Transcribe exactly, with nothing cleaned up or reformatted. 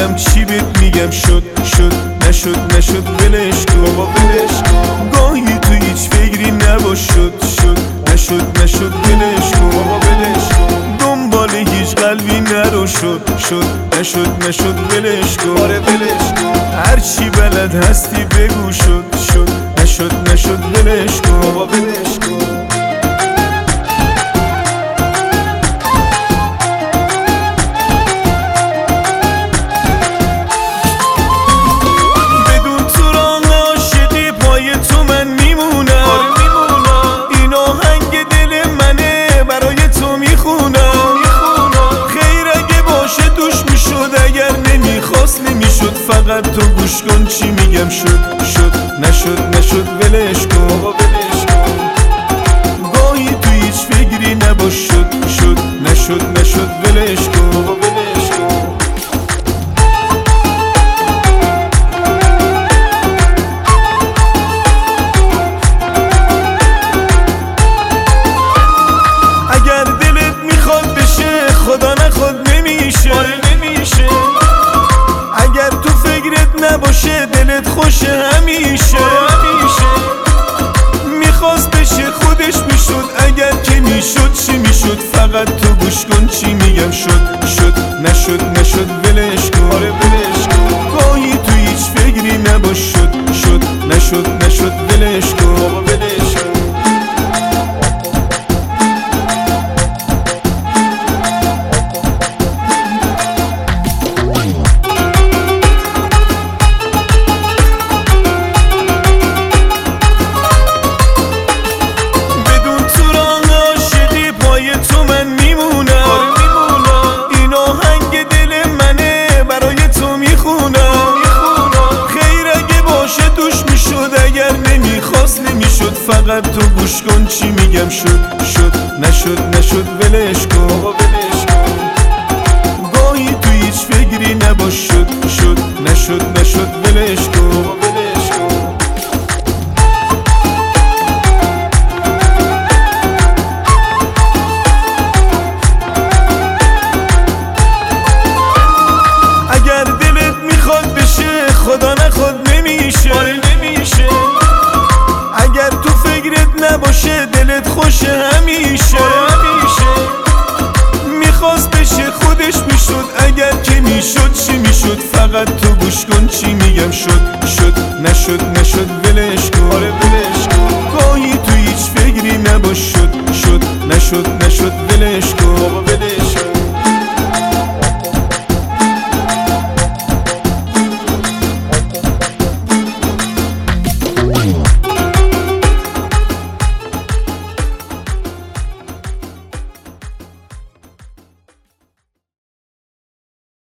نمیدونم چی بهت میگم، شد شد نشد نشد ولش کن بابا ولش کن. گاهی تو هیچ فکری نباش، شد شد نشد نشد ولش کن بابا ولش کن. دنبال هیچ قلبی نرو، شد شد نشد نشد ولش کن آره ولش کن. هرچی بلد هستی بگو، شد شد نشد نشد ولش کن بابا ولش کن. فقط تو گوش کن چی میگم، شد شد نشد نشد ولش کن بابا ولش کن. گاهی تو هیچ فکری نباش، شد شد نشد نشد ولش کن بابا ولش کن. اگر دلت میخواد بشه، خدا نخواد نمیشه آره نمیشه. اگر تو فکرت نباشه، دلت خوشه همیشه همیشه. میخواست بشه خودش میشد، اگر که میشد چی میشد. فقط تو گوش کن چی میگم، شد شد نشد نشد ولش کن آره ولش کن. گاهی تو هیچ فکری نباش، شد شد نشد نشد ولش کن بابا ولش کن. فقط تو گوش کن چی میگم، شد شد نشد نشد ولش کن بابا ولش کن. گاهی تو هیچ فکری نباش، شد شد نشد نشد ولش کن بابا ولش کن. اگر دلت میخواد بشه، خدا نخواد نمیشه آره نمیشه. اگر تو فکرت نباشه، دلت خوشه همیشه همیشه. میخواست بشه خودش میشد، اگر که میشد چی میشد. فقط تو گوش کن چی میگم، شد شد نشد نشد ولش کن آره ولش کن. گاهی تو هیچ فکری نباش، شد شد نشد نشد ولش